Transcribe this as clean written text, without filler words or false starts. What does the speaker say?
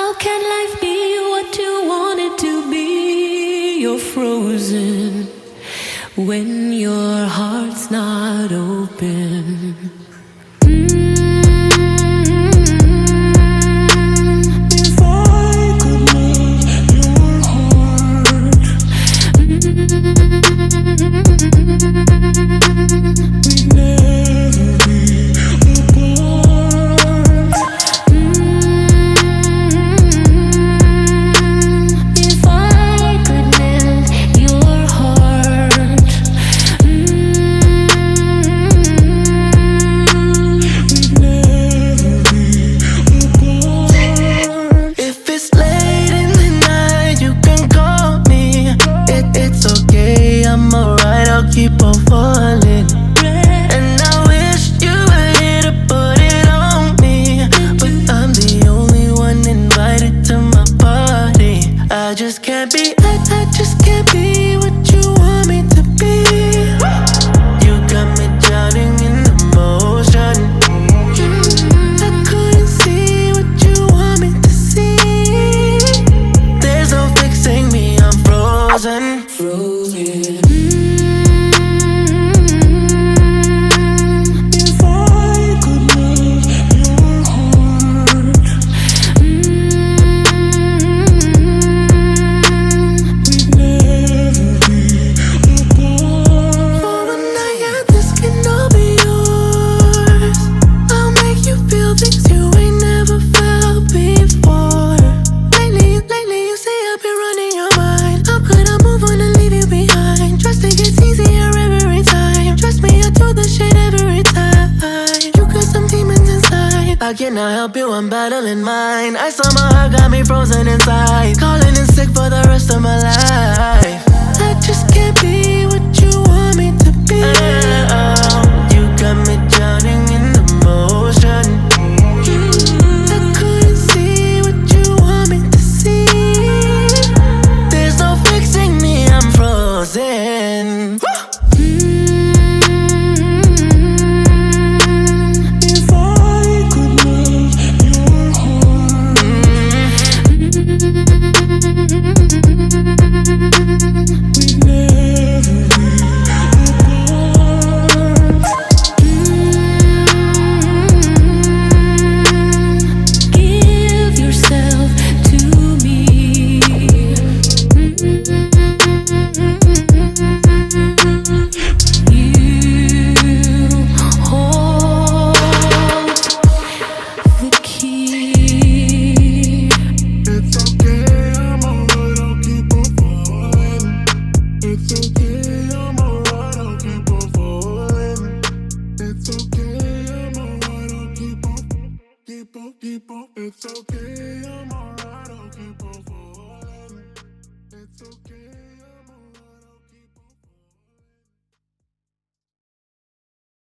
How can life be what you want it to be? You're frozen when your heart's not open. If I could melt your heart, we'd never be apart. If I could melt your heart, we'd never be apart. If it's late in the night, you can call me. It's okay, I'm alright, I'll keep on falling. And I wish you were here to put it on me, but I'm the only one invited to my party. I just can't be, I just can't be what you want me to be. You got me drowning in emotion. I couldn't see what you want me to see. There's no fixing me, I'm frozen. If I could melt your heart, we'd never be apart. For a night, yeah, this can all be yours. I'll make you feel things you ain't never felt before. Lately, you say I've been running your mind. How could I move on and leave you behind? Trust it gets easier every time. Trust me, I do the shit every time. You got some demons inside. I cannot help you, I'm battling mine. I saw my heart got me frozen inside. Calling in sick for the rest of my life. I just can't be what you want me to be. You got me drowning in emotion. I couldn't see what you want me to see. There's no fixing me, I'm frozen. If I could melt your heart, we'd never be apart. Give yourself to me. You hold the key. It's okay, I'm alright, I'll keep on falling. It's okay, I'm alright, I'll keep on falling. It's okay, I'm alright, I'll keep on. It's okay, I'm alright.